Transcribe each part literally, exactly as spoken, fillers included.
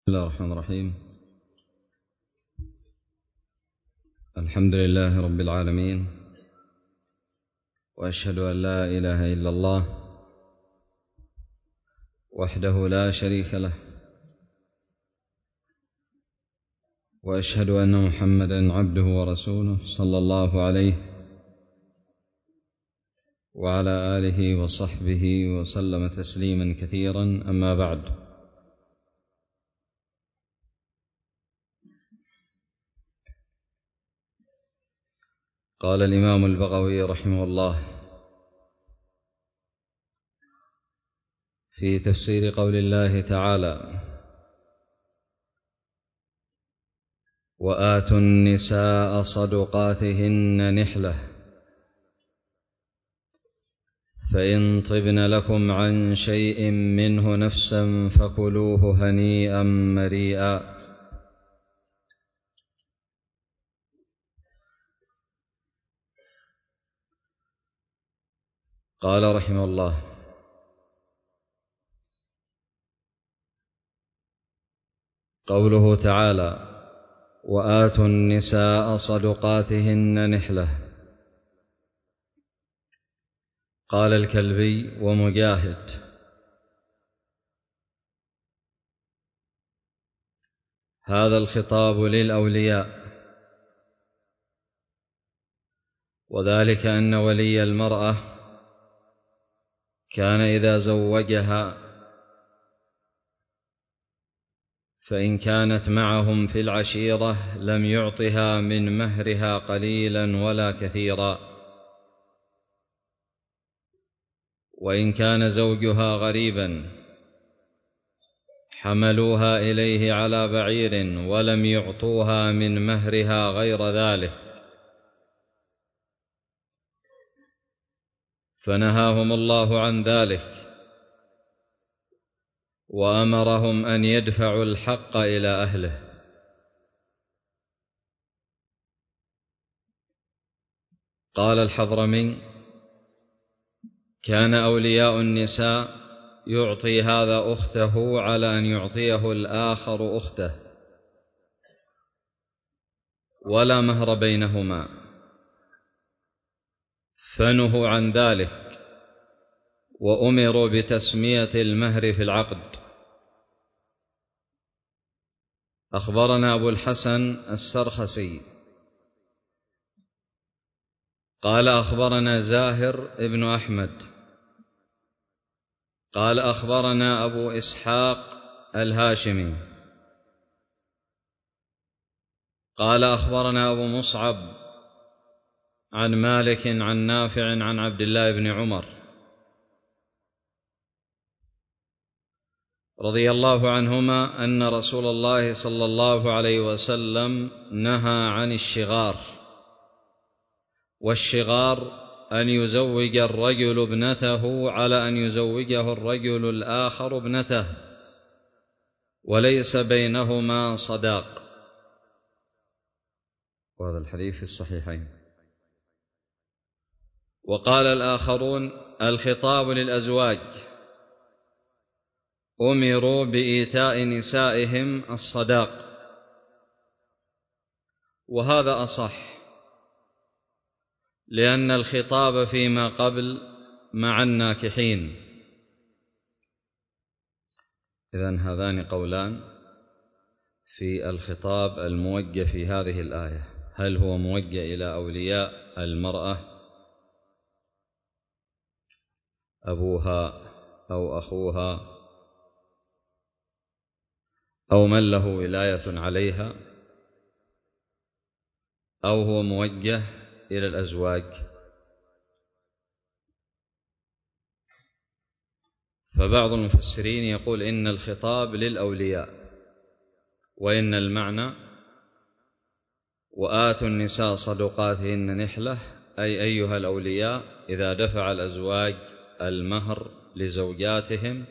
بسم الله الرحمن الرحيم. الحمد لله رب العالمين، وأشهد أن لا إله إلا الله وحده لا شريك له، وأشهد أن محمدًا عبده ورسوله صلى الله عليه وعلى آله وصحبه وسلم تسليمًا كثيرًا. أما بعد، قال الإمام البغوي رحمه الله في تفسير قول الله تعالى: وآتوا النساء صدقاتهن نحلة فإن طبن لكم عن شيء منه نفسا فكلوه هنيئا مريئا. قال رحمه الله: قوله تعالى: وآتوا النساء صدقاتهن نحلة، قال الكلبي ومجاهد: هذا الخطاب للأولياء، وذلك أن ولي المرأة كان إذا زوجها فإن كانت معهم في العشيرة لم يعطها من مهرها قليلا ولا كثيرا، وإن كان زوجها غريبا حملوها إليه على بعير ولم يعطوها من مهرها غير ذلك، فنهاهم الله عن ذلك وأمرهم أن يدفعوا الحق إلى أهله. قال الحضرمي: كان أولياء النساء يعطي هذا أخته على أن يعطيه الآخر أخته، ولا مهر بينهما، فنهوا عن ذلك وأمروا بتسمية المهر في العقد. أخبرنا أبو الحسن السرخسي قال أخبرنا زاهر ابن أحمد قال أخبرنا أبو إسحاق الهاشمي قال أخبرنا أبو مصعب عن مالك عن نافع عن عبد الله بن عمر رضي الله عنهما أن رسول الله صلى الله عليه وسلم نهى عن الشغار. والشغار أن يزوج الرجل ابنته على أن يزوجه الرجل الآخر ابنته وليس بينهما صداق، وهذا الحديث في الصحيحين. وقال الآخرون: الخطاب للأزواج، أمروا بإيتاء نسائهم الصداق، وهذا أصح، لأن الخطاب فيما قبل مع الناكحين. إذن هذان قولان في الخطاب الموجه في هذه الآية: هل هو موجه إلى أولياء المرأة أبوها أو أخوها أو من له ولاية عليها، أو هو موجه إلى الأزواج؟ فبعض المفسرين يقول إن الخطاب للأولياء، وإن المعنى وآتوا النساء صدقاتهن نحلة، أي أيها الأولياء إذا دفع الأزواج المهر لزوجاتهم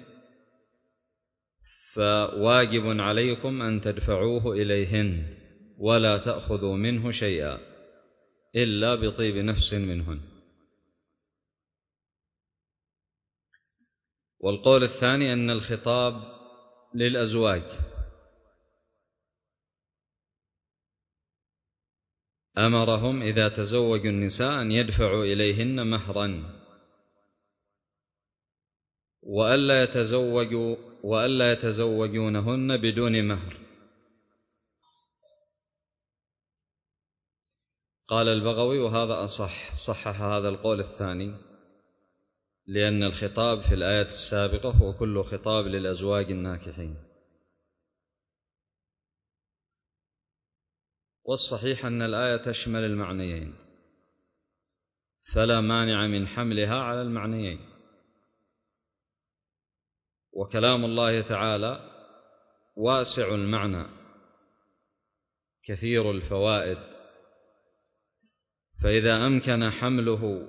فواجب عليكم أن تدفعوه إليهن ولا تأخذوا منه شيئا إلا بطيب نفس منهن. والقول الثاني أن الخطاب للأزواج، أمرهم إذا تزوجوا النساء أن يدفعوا إليهن مهرا، وألا يتزوجوا وألا يتزوجونهن بدون مهر. قال البغوي وهذا أصح، صحح هذا القول الثاني، لأن الخطاب في الآية السابقة هو كل خطاب للأزواج الناكحين. والصحيح أن الآية تشمل المعنيين، فلا مانع من حملها على المعنيين. وكلام الله تعالى واسع المعنى كثير الفوائد، فإذا أمكن حمله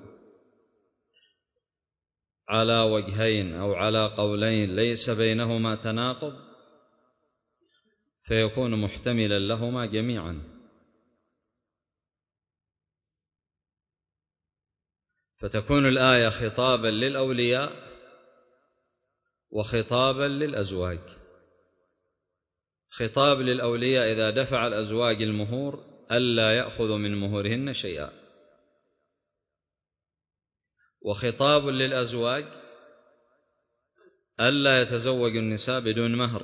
على وجهين أو على قولين ليس بينهما تناقض فيكون محتملا لهما جميعا. فتكون الآية خطابا للأولياء وخطابا للأزواج. خطاب للأولياء إذا دفع الأزواج المهور ألا يأخذ من مهورهن شيئا، وخطاب للأزواج ألا يتزوج النساء بدون مهر،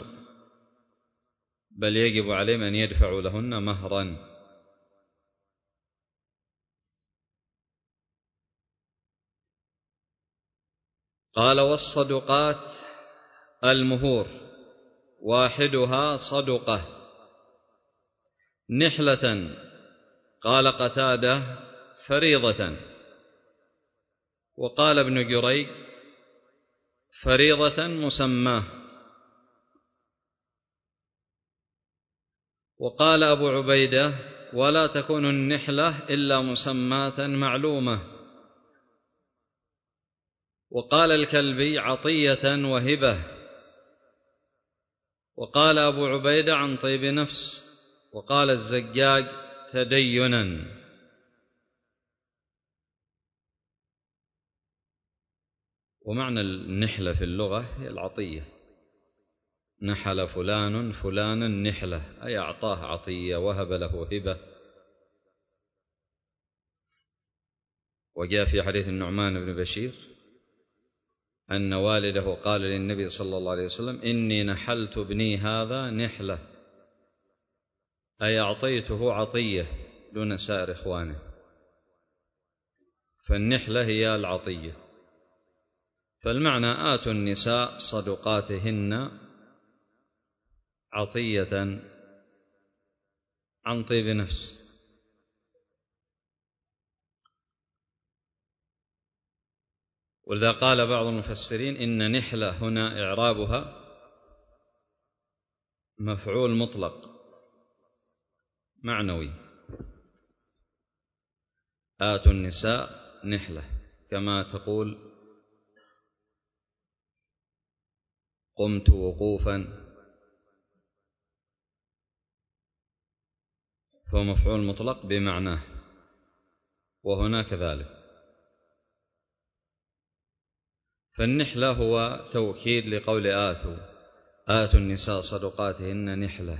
بل يجب عليهم أن يدفعوا لهن مهرا. قال والصدقات المهور واحدها صدقة نحلة. قال قتادة فريضة، وقال ابن جريج فريضة مسماه، وقال أبو عبيدة ولا تكون النحلة إلا مسماة معلومة، وقال الكلبي عطية وهبة، وقال أبو عبيدة عن طيب نفس، وقال الزجاج تدينا. ومعنى النحلة في اللغة هي العطية، نحل فلان فلانا نحلة، أي أعطاه عطية وهب له هبة. وجاء في حديث النعمان بن بشير أن والده قال للنبي صلى الله عليه وسلم إني نحلت ابني هذا نحلة، أي أعطيته عطية دون سائر إخوانه. فالنحلة هي العطية. فالمعنى آتوا النساء صدقاتهن عطية عن طيب نفس. ولذا قال بعض المفسرين إن نحلة هنا إعرابها مفعول مطلق معنوي، آتوا النساء نحلة، كما تقول قمت وقوفا، فهو مفعول مطلق بمعناه، وهنا كذلك. فالنحلة هو توكيد لقول آتوا، آتوا النساء صدقاتهن نحلة.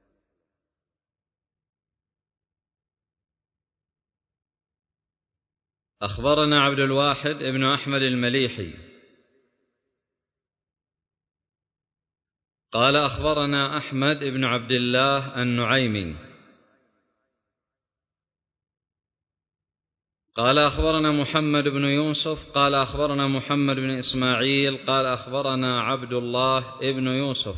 أخبرنا عبد الواحد ابن أحمد المليحي قال أخبرنا أحمد ابن عبد الله النعيمي قال أخبرنا محمد بن يوسف قال أخبرنا محمد بن إسماعيل قال أخبرنا عبد الله ابن يوسف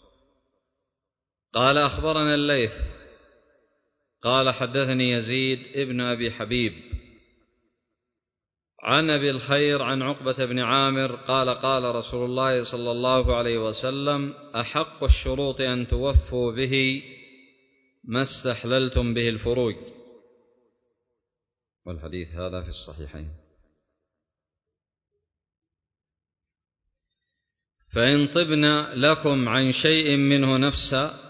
قال أخبرنا الليث قال حدثني يزيد ابن أبي حبيب عن أبي الخير عن عقبة بن عامر قال قال رسول الله صلى الله عليه وسلم أحق الشروط أن توفوا به ما استحللتم به الفروج. والحديث هذا في الصحيحين. فإن طبن لكم عن شيء منه نفسا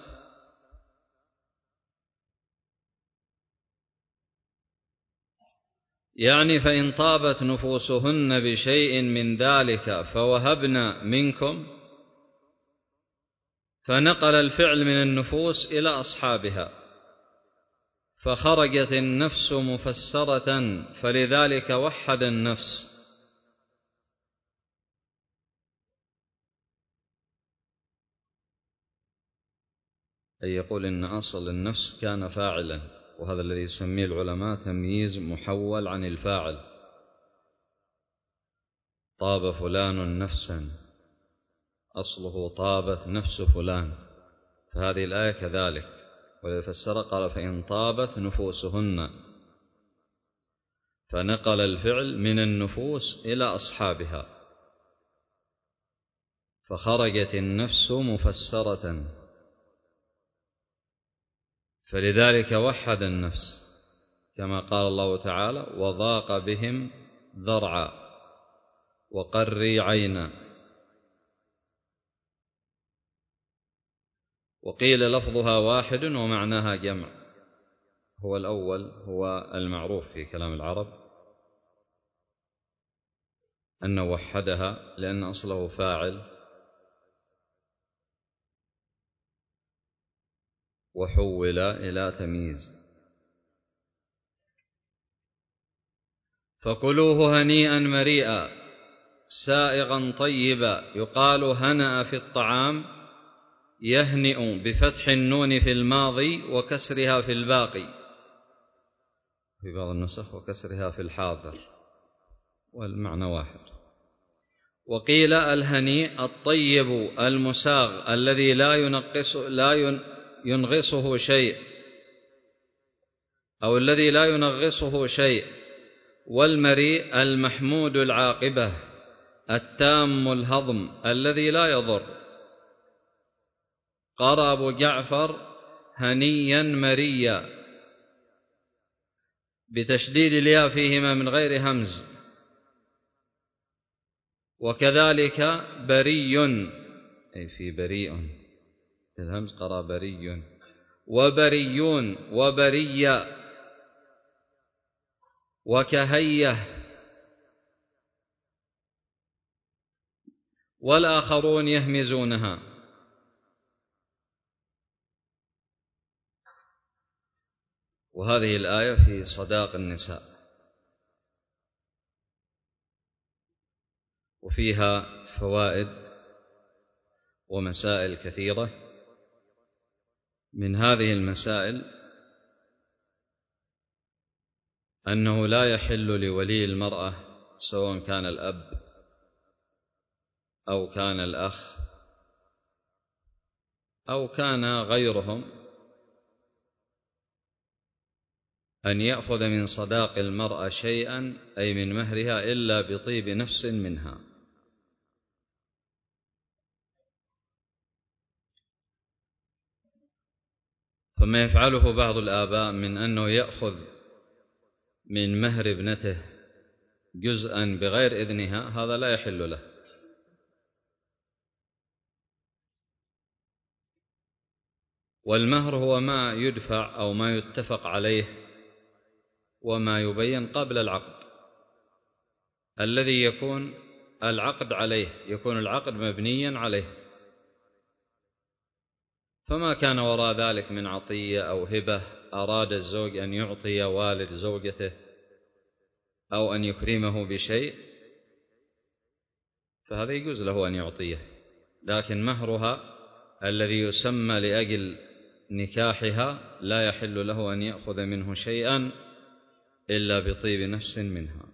يعني فإن طابت نفوسهن بشيء من ذلك فوهبن منكم، فنقل الفعل من النفوس إلى أصحابها، فخرجت النفس مفسرة فلذلك وحد النفس. أي يقول إن أصل النفس كان فاعلا، وهذا الذي يسميه العلماء تمييز محول عن الفاعل. طاب فلان نفسا، أصله طابت نفس فلان، فهذه الآية كذلك. ويفسر قال فإن طابت نفوسهن، فنقل الفعل من النفوس إلى أصحابها، فخرجت النفس مفسرة فلذلك وحد النفس، كما قال الله تعالى وضاق بهم ذرعا وقري عينا. وقيل لفظها واحد ومعناها جمع، هو الأول هو المعروف في كلام العرب أنه وحدها لأن أصله فاعل، وحول إلى تمييز. فكلوه هنيئا مريئا سائغا طيبا. يقال هنأ في الطعام، يهنئ بفتح النون في الماضي وكسرها في الباقي، في بعض النسخ وكسرها في الحاضر، والمعنى واحد. وقيل الهنيء الطيب المساغ الذي لا ينقص لا ينغصه شيء، أو الذي لا ينغصه شيء. والمريء المحمود العاقبة التام الهضم الذي لا يضر. قرأ أبو جعفر هنيا مريا بتشديد الياء فيهما من غير همز، وكذلك بري أي في بريء الهمز قرأ بري، وبريون وبريا وكهيه، والآخرون يهمزونها. وهذه الآية في صداق النساء، وفيها فوائد ومسائل كثيرة. من هذه المسائل أنه لا يحل لولي المرأة سواء كان الأب أو كان الأخ أو كان غيرهم أن يأخذ من صداق المرأة شيئا أي من مهرها إلا بطيب نفس منها. فما يفعله بعض الآباء من أنه يأخذ من مهر ابنته جزءا بغير إذنها، هذا لا يحل له. والمهر هو ما يدفع أو ما يتفق عليه وما يبين قبل العقد، الذي يكون العقد عليه، يكون العقد مبنيا عليه. فما كان وراء ذلك من عطية أو هبة أراد الزوج أن يعطي والد زوجته أو أن يكرمه بشيء، فهذا يجوز له أن يعطيه. لكن مهرها الذي يسمى لأجل نكاحها لا يحل له أن يأخذ منه شيئا إلا بطيب نفس منها.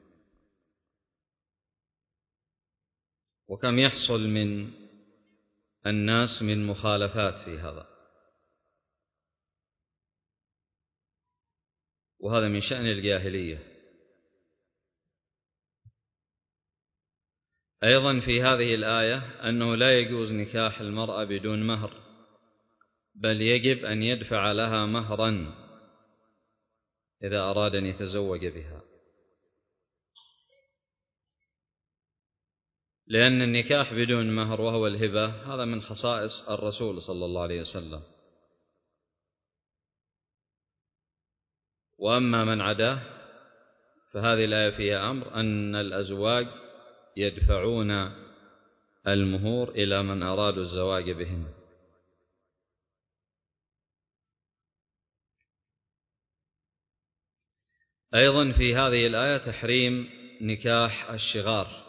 وكم يحصل من الناس من مخالفات في هذا، وهذا من شأن الجاهلية. أيضا في هذه الآية أنه لا يجوز نكاح المرأة بدون مهر، بل يجب أن يدفع لها مهرا إذا أراد أن يتزوج بها، لأن النكاح بدون مهر وهو الهبة هذا من خصائص الرسول صلى الله عليه وسلم. وأما من عداه فهذه الآية فيها أمر أن الأزواج يدفعون المهور إلى من أرادوا الزواج بهم. أيضا في هذه الآية تحريم نكاح الشغار،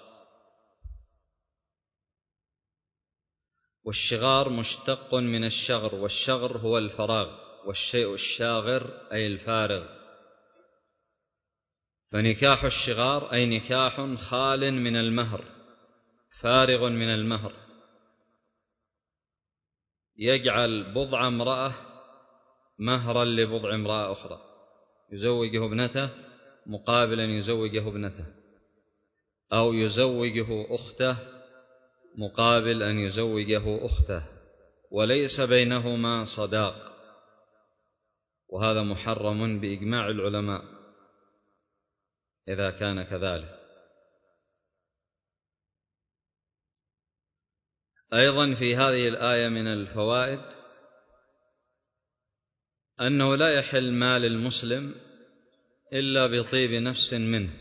والشغار مشتق من الشغر، والشغر هو الفراغ، والشيء الشاغر أي الفارغ. فنكاح الشغار أي نكاح خال من المهر، فارغ من المهر، يجعل بضع امرأة مهرا لبضع امرأة أخرى، يزوجه ابنته مقابل أن يزوجه ابنته، أو يزوجه أخته مقابل أن يزوجه أخته، وليس بينهما صداق، وهذا محرم بإجماع العلماء إذا كان كذلك. أيضا في هذه الآية من الفوائد أنه لا يحل مال المسلم إلا بطيب نفس منه،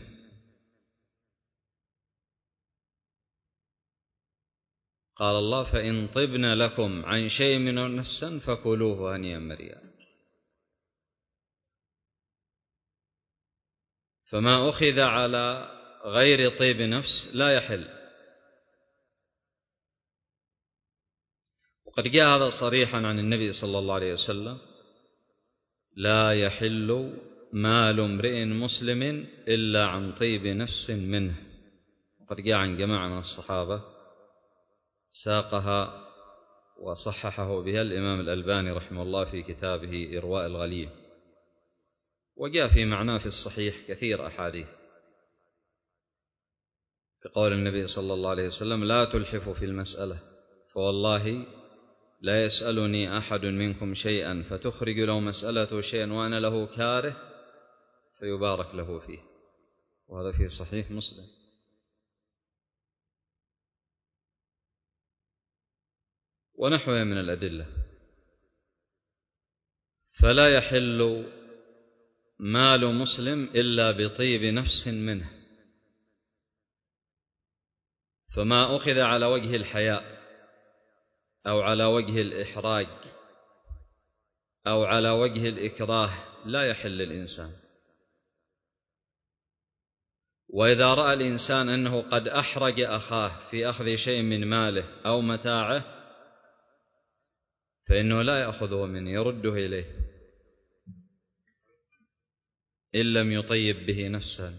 قال الله: فإن طبن لكم عن شيء من نفسا فكلوه هنيئا مريئا. فما أخذ على غير طيب نفس لا يحل. وقد جاء هذا صريحا عن النبي صلى الله عليه وسلم: لا يحل مال امرئ مسلم إلا عن طيب نفس منه. وقد جاء عن جماعة من الصحابة ساقها وصححه بها الإمام الألباني رحمه الله في كتابه إرواء الغليل، وجاء في معناه في الصحيح كثير أحاديث، كقول النبي صلى الله عليه وسلم: لا تلحفوا في المسألة، فوالله لا يسألني أحد منكم شيئا فتخرج له مسألة شيئا وأنا له كاره فيبارك له فيه. وهذا في صحيح مسلم. ونحوه من الأدلة. فلا يحل مال مسلم إلا بطيب نفس منه. فما أخذ على وجه الحياء أو على وجه الإحراج أو على وجه الإكراه لا يحل الإنسان. وإذا رأى الإنسان أنه قد أحرج أخاه في أخذ شيء من ماله أو متاعه فإنه لا يأخذه منه، يرده إليه إن لم يطيب به نفسه.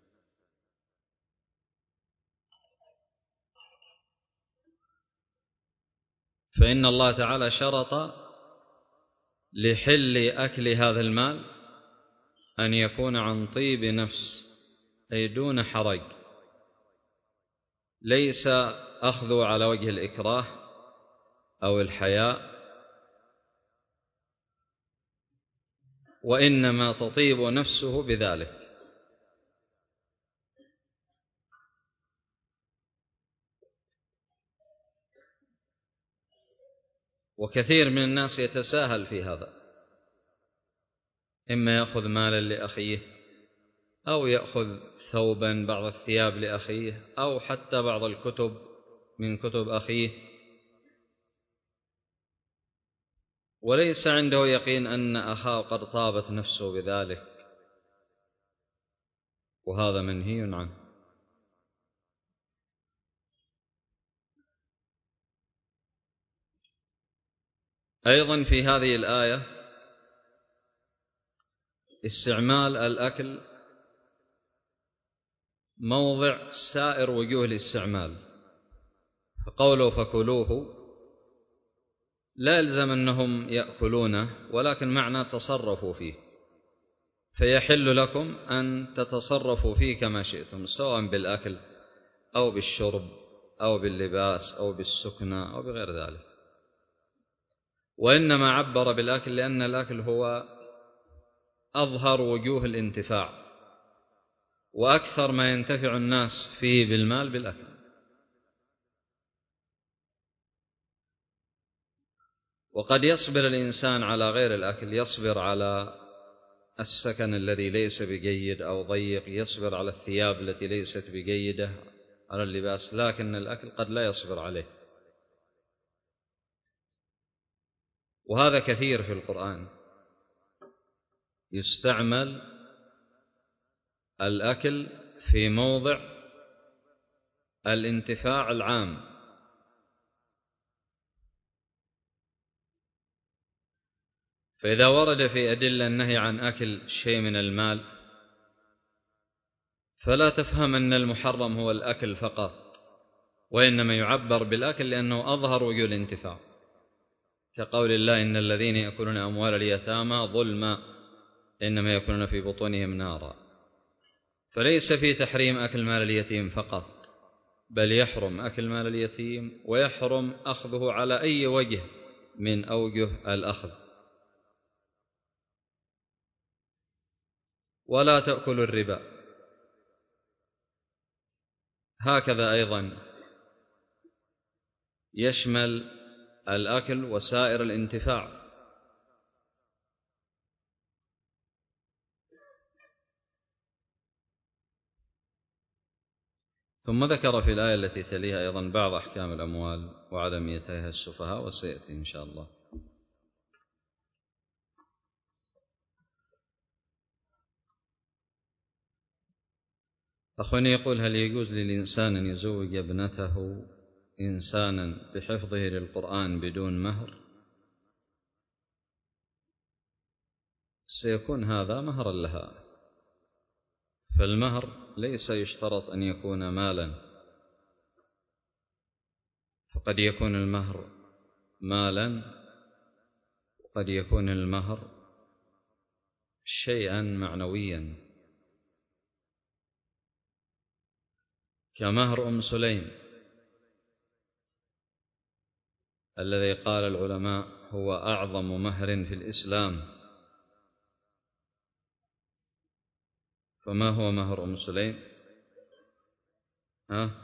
فإن الله تعالى شرط لحل أكل هذا المال أن يكون عن طيب نفس، أي دون حرج، ليس أخذه على وجه الإكراه أو الحياء، وإنما تطيب نفسه بذلك. وكثير من الناس يتساهل في هذا، إما يأخذ مالا لأخيه أو يأخذ ثوبا بعض الثياب لأخيه أو حتى بعض الكتب من كتب أخيه، وليس عنده يقين أن أخاه قد طابت نفسه بذلك، وهذا منهي عنه. أيضا في هذه الآية استعمال الأكل موضع سائر وجوه الاستعمال، فقوله فكلوه لا يلزم أنهم يأكلونه، ولكن معنى تصرفوا فيه، فيحل لكم أن تتصرفوا فيه كما شئتم، سواء بالأكل أو بالشرب أو باللباس أو بالسكنة أو بغير ذلك. وإنما عبر بالأكل لأن الأكل هو أظهر وجوه الانتفاع، وأكثر ما ينتفع الناس فيه بالمال بالأكل. وقد يصبر الإنسان على غير الأكل، يصبر على السكن الذي ليس بجيد أو ضيق، يصبر على الثياب التي ليست بجيدة، على اللباس، لكن الأكل قد لا يصبر عليه. وهذا كثير في القرآن، يستعمل الأكل في موضع الانتفاع العام، فإذا ورد في أدلة النهي عن أكل شيء من المال فلا تفهم أن المحرم هو الأكل فقط، وإنما يعبر بالأكل لأنه أظهر وجه الانتفاع، كقول الله: إن الذين يأكلون أموال اليتامى ظلما إنما يأكلون في بطونهم نارا. فليس في تحريم أكل مال اليتيم فقط، بل يحرم أكل مال اليتيم ويحرم أخذه على أي وجه من أوجه الأخذ. ولا تأكلوا الربا، هكذا أيضا يشمل الأكل وسائر الانتفاع. ثم ذكر في الآية التي تليها أيضا بعض أحكام الأموال وعدم إيتائها السفهاء، وسيأتي إن شاء الله. أخواني يقول: هل يجوز للإنسان أن يزوج ابنته إنسانا بحفظه للقرآن بدون مهر؟ سيكون هذا مهرا لها، فالمهر ليس يشترط أن يكون مالا، فقد يكون المهر مالا وقد يكون المهر شيئا معنويا، كمهر أم سليم الذي قال العلماء هو أعظم مهر في الإسلام. فما هو مهر أم سليم؟ ها؟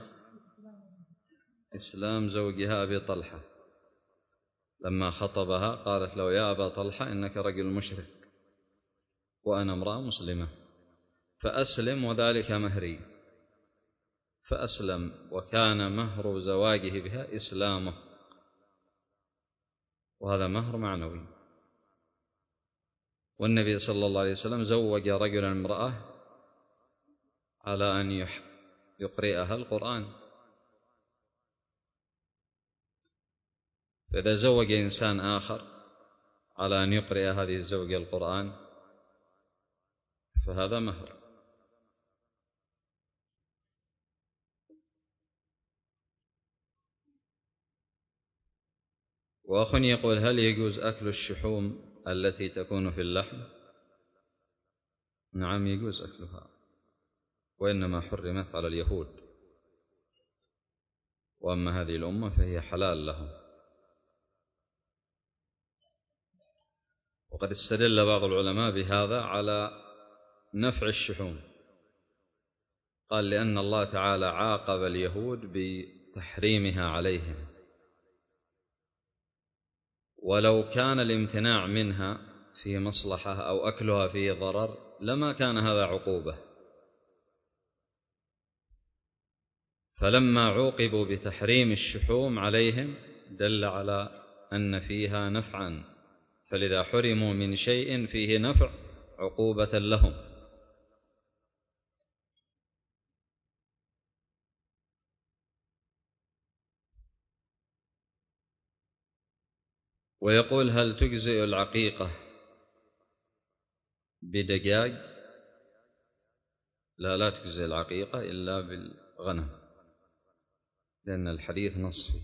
إسلام زوجها أبي طلحة، لما خطبها قالت له: يا أبا طلحة إنك رجل مشرك وأنا امرأة مسلمة فأسلم وذلك مهري، فأسلم، وكان مهر زواجه بها إسلامه، وهذا مهر معنوي. والنبي صلى الله عليه وسلم زوج رجلا امرأة على أن يقرئها القرآن، فإذا زوج إنسان آخر على أن يقرئ هذه الزوجة القرآن فهذا مهر. وأخ يقول: هل يجوز أكل الشحوم التي تكون في اللحم؟ نعم، يجوز أكلها، وإنما حرمت على اليهود، وأما هذه الأمة فهي حلال لهم. وقد استدل بعض العلماء بهذا على نفع الشحوم، قال: لأن الله تعالى عاقب اليهود بتحريمها عليهم، ولو كان الامتناع منها فيه مصلحة أو أكلها فيه ضرر لما كان هذا عقوبة، فلما عوقبوا بتحريم الشحوم عليهم دل على أن فيها نفعا، فلذا حرموا من شيء فيه نفع عقوبة لهم. ويقول: هل تجزئ العقيقة بدجاج؟ لا، لا تجزئ العقيقة إلا بالغنم، لأن الحديث نصفي: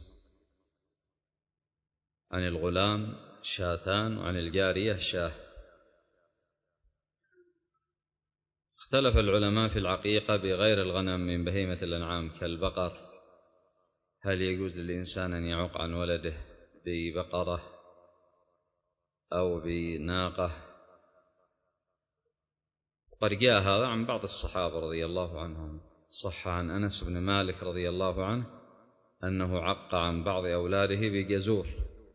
عن الغلام شاتان وعن الجارية شاه. اختلف العلماء في العقيقة بغير الغنم من بهيمة الأنعام كالبقر، هل يجوز للإنسان أن يعق عن ولده ببقرة أو بناقة؟ وقد جاء هذا عن بعض الصحابة رضي الله عنهم، صح عن أنس بن مالك رضي الله عنه أنه عق عن بعض أولاده بجزور.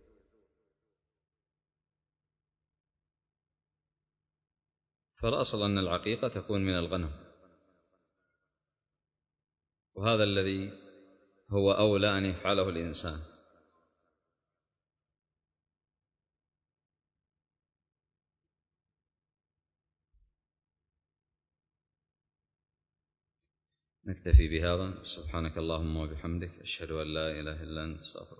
فالأصل أن العقيقة تكون من الغنم، وهذا الذي هو أولى أن يفعله الإنسان. نكتفي بهذا. سبحانك اللهم وبحمدك، أشهد أن لا إله إلا أنت، استغفرك.